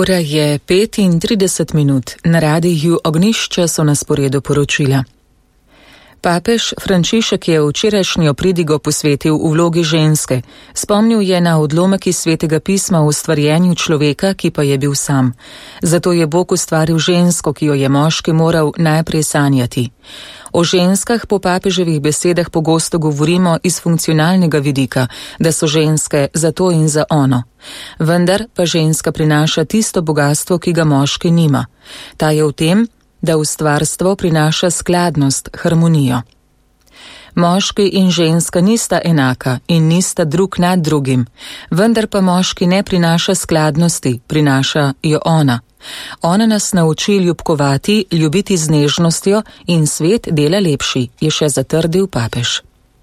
Ura je 35 na radiju Ognjišče so na sporedu poročila. Papež Frančišek je včerajšnjo pridigo posvetil v vlogi ženske. Spomnil je na odlomek iz Svetega pisma o ustvarjenju človeka, ki pa je bil sam. Zato je Bog ustvaril žensko, ki jo je moški moral najprej sanjati. O ženskah po papeževih besedah pogosto govorimo iz funkcionalnega vidika, da so ženske za to in za ono. Vendar pa ženska prinaša tisto bogastvo, ki ga moški nima. Ta je v tem, da ustvarstvo prinaša skladnost, harmonijo. Moški in ženska nista enaka in nista drug nad drugim, vendar pa moški ne prinaša skladnosti, prinaša jo ona. Ona nas nauči ljubkovati, ljubiti z nežnostjo in svet dela lepši, je še zatrdil papež.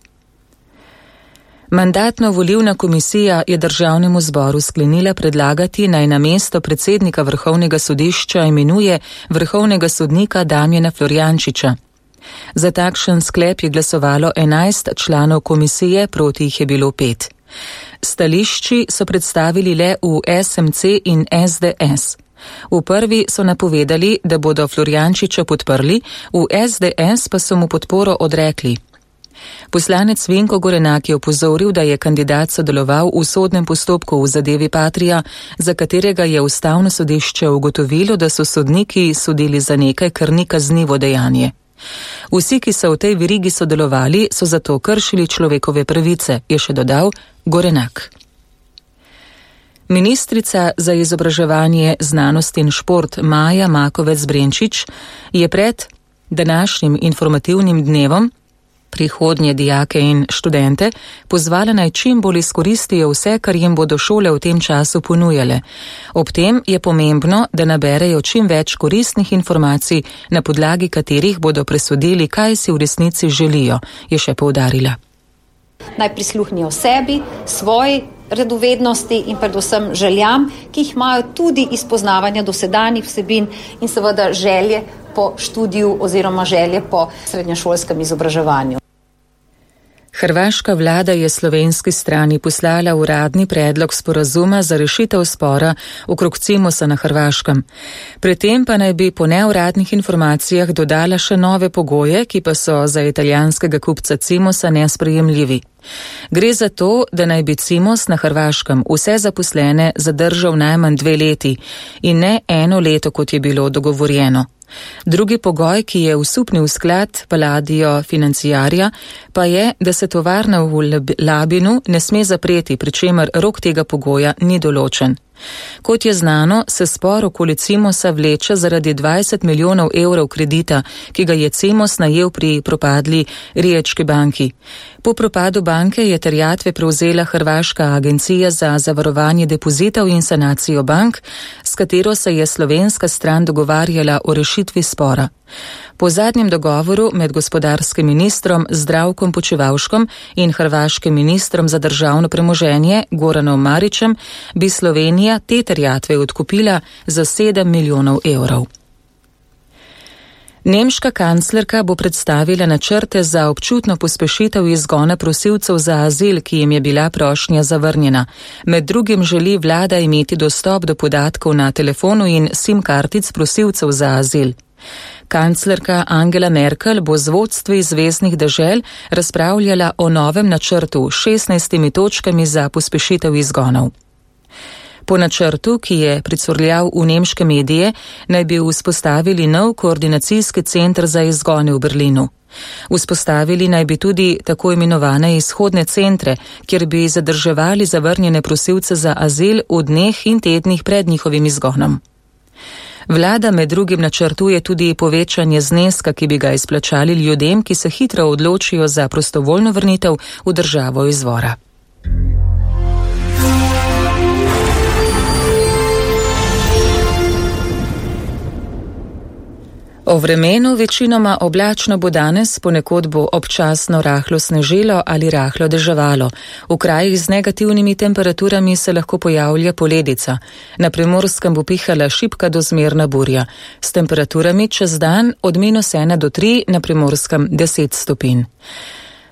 Mandatno-volilna komisija je državnemu zboru sklenila predlagati, naj na mesto predsednika Vrhovnega sodišča imenuje vrhovnega sodnika Damjana Florjančiča. Za takšen sklep je glasovalo 11 članov komisije, proti jih je bilo 5. Stališči so predstavili le v SMC in SDS. V prvi so napovedali, da bodo Florjančiča podprli, v SDS pa so mu podporo odrekli. Poslanec Vinko Gorenak je opozoril, da je kandidat sodeloval v sodnem postopku v zadevi Patria, za katerega je Ustavno sodišče ugotovilo, da so sodniki sodili za nekaj, kar ni kaznivo dejanje. Vsi, ki so v tej verigi sodelovali, so zato kršili človekove pravice, je še dodal Gorenak. Ministrica za izobraževanje, znanost in šport Maja Makovec Brenčič je pred današnjim informativnim dnevom prihodnje dijake in študente pozvala naj čim bolj izkoristijo vse, kar jim bodo šole v tem času ponujale. Ob tem je pomembno, da naberejo čim več koristnih informacij, na podlagi katerih bodo presodili, kaj si v resnici želijo, je še poudarila. Naj prisluhnijo sebi, svoji radovednosti in predvsem željam, ki jih imajo tudi iz poznavanja dosedanjih vsebin in seveda želje po študiju oziroma želje po srednješolskem izobraževanju. Hrvaška vlada je slovenski strani poslala uradni predlog sporazuma za rešitev spora okrog Cimosa na Hrvaškem. Pri tem pa naj bi po neuradnih informacijah dodala še nove pogoje, ki pa so za italijanskega kupca Cimosa nesprejemljivi. Gre za to, da naj bi Cimos na Hrvaškem vse zaposlene zadržal najmanj 2 leti in ne 1 leto, kot je bilo dogovorjeno. Drugi pogoj, ki je usupnil sklad Palladio Financiarja, pa je, da se tovarna v Labinu ne sme zapreti, pri čemer rok tega pogoja ni določen. Kot je znano, se spor okoli Cimosa vleče zaradi 20 milijonov evrov kredita, ki ga je Cimos najel pri propadli Riječki banki. Po propadu banke je terjatve prevzela Hrvaška agencija za zavarovanje depozitov in sanacijo bank, s katero se je slovenska stran dogovarjala o rešitvi spora. Po zadnjem dogovoru med gospodarskim ministrom Zdravkom Počivavškom in hrvaškim ministrom za državno premoženje Goranom Marićem bi Slovenija te terjatve odkupila za 7 milijonov evrov. Nemška kanclerka bo predstavila načrte za občutno pospešitev izgona prosilcev za azil, ki jim je bila prošnja zavrnjena. Med drugim želi vlada imeti dostop do podatkov na telefonu in SIM-kartic prosilcev za azil. Kanclerka Angela Merkel bo z vodstvi zveznih dežel razpravljala o novem načrtu s 16 točkami za pospešitev izgonov. Po načrtu, ki je pricurljal v nemške medije, naj bi vzpostavili nov koordinacijski center za izgone v Berlinu. Vzpostavili naj bi tudi tako imenovane izhodne centre, kjer bi zadrževali zavrnjene prosilce za azil v dneh in tednih pred njihovim izgonom. Vlada med drugim načrtuje tudi povečanje zneska, ki bi ga izplačali ljudem, ki se hitro odločijo za prostovoljno vrnitev v državo izvora. O vremenu večinoma oblačno bo danes, ponekod bo občasno rahlo snežilo ali rahlo deževalo. V krajih z negativnimi temperaturami se lahko pojavlja poledica. Na Primorskem bo pihala šibka do zmerna burja. S temperaturami čez dan od -1 do 3, na Primorskem 10 stopinj.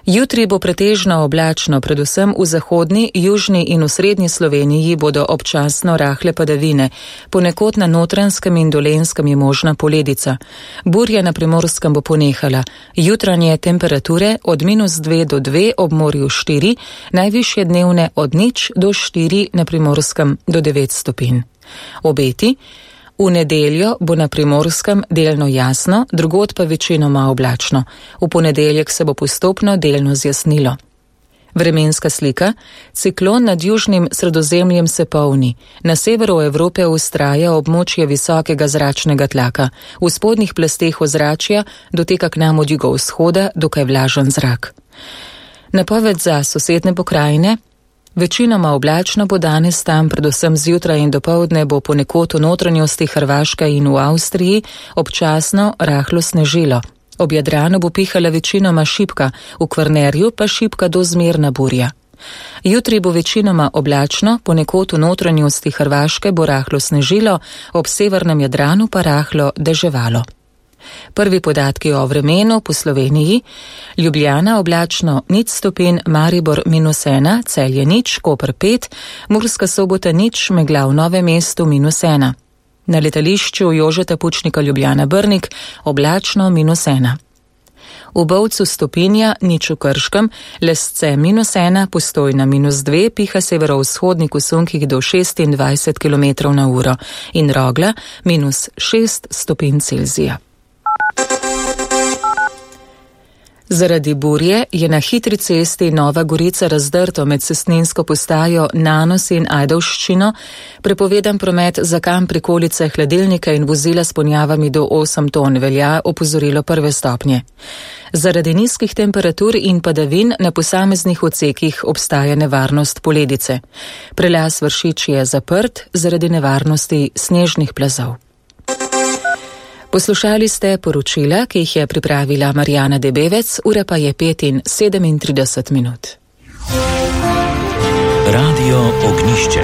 Jutri bo pretežno oblačno, predvsem v zahodni, južni in v srednji Sloveniji bodo občasno rahle padavine, ponekod na Notranjskem in Dolenjskem je možna poledica. Burja na Primorskem bo ponehala. Jutranje temperature od -2 do 2, ob morju 4, najvišje dnevne od 0 do 4, na Primorskem do 9 stopinj. Obeti: v nedeljo bo na Primorskem delno jasno, drugod pa večinoma oblačno. V ponedeljek se bo postopno delno zjasnilo. Vremenska slika: ciklon nad južnim Sredozemljem se polni. Na severu Evrope vztraja območje visokega zračnega tlaka. V spodnjih plasteh ozračja doteka k nam od jugovzhoda dokaj vlažen zrak. Napoved za sosednje pokrajine: večinoma oblačno bo danes tam, predvsem zjutraj in dopoldne bo ponekod v notranjosti Hrvaške in v Avstriji občasno rahlo snežilo. Ob Jadranu bo pihala večinoma šibka, v Kvarnerju pa šibka do zmerna burja. Jutri bo večinoma oblačno, ponekod v notranjosti Hrvaške bo rahlo snežilo, ob severnem Jadranu pa rahlo deževalo. Prvi podatki o vremenu po Sloveniji: Ljubljana oblačno 0 stopinj, Maribor -1, Celje 0, Koper 5, Murska Sobota 0, megla v Novem mestu -1. Na letališču Jožeta Pučnika Ljubljana Brnik oblačno -1. V Bovcu stopinja, 0 v Krškem, Lesce -1, Postojna -2, piha severovzhodnik v sunkih do 26 km/h in Rogla -6 stopinj Celzija. Zaradi burje je na hitri cesti Nova Gorica Razdrto med cestninsko postajo Nanos in Ajdovščino prepovedan promet za kamp, prikolice, hladilnike in vozila s ponjavami do 8 ton, velja opozorilo 1. stopnje. Zaradi nizkih temperatur in padavin na posameznih odsekih obstaja nevarnost poledice. Prelaz Vršič je zaprt zaradi nevarnosti snežnih plazov. Poslušali ste poročila, ki jih je pripravila Marjana Debevec, ura pa je 5:37. Radio Ognjišče.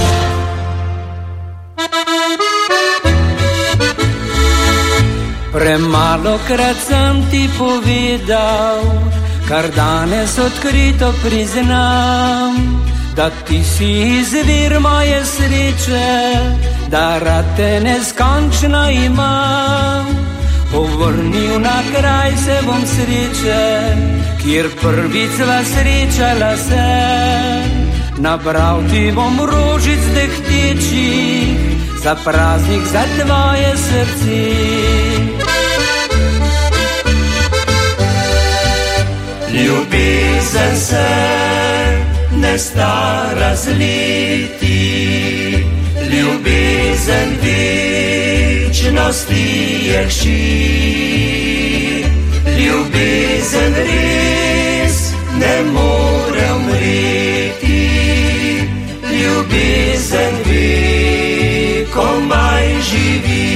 Premalokrat sem ti povedal, kar danes odkrito priznam, da ti si izvir moje sreče, da rad te neskončno imam. Povrnil na kraj se bom sreče, kjer prvič sva srečala se. Nabral ti bom rožic dehtečih, za praznik za tvoje srce. Ljubezen se ne stara z leti, ljubezen večnosti je hči. Ljubezen res ne more umreti, ljubezen ve, komaj živi.